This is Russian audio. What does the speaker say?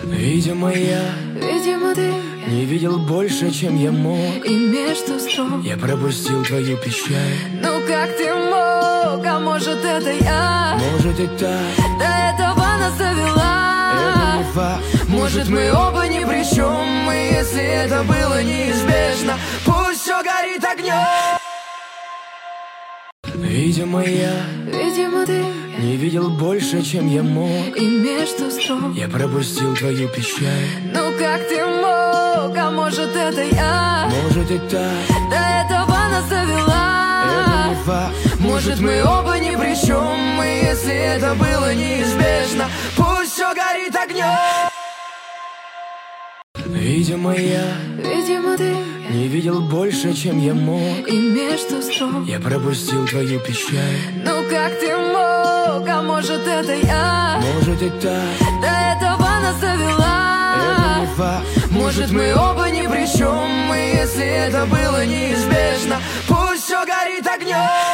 Видимо, ты не видел больше, чем я мог. и между строк Я пропустил твою печаль. Ну как ты мог, а может это я? Может и так, До этого нас довела. это не факт. Может мы оба ни при чем. И если это было неизбежно, пусть все горит огнем. Видимо, ты не видел больше, чем я мог. и между строк Я пропустил твою печаль. Ну как ты мог, а может это я? Может и так, До этого нас довела. это не факт. Может мы оба ни при чем. И если это было неизбежно, пусть все горит огнем. Видимо, ты не видел больше, чем я мог. и между строк Я пропустил твою печаль. Ну как ты мог, а может это я? Может и так, До этого нас довела. это не факт. Может мы оба ни при чем. И если это было неизбежно, пусть все горит огнем.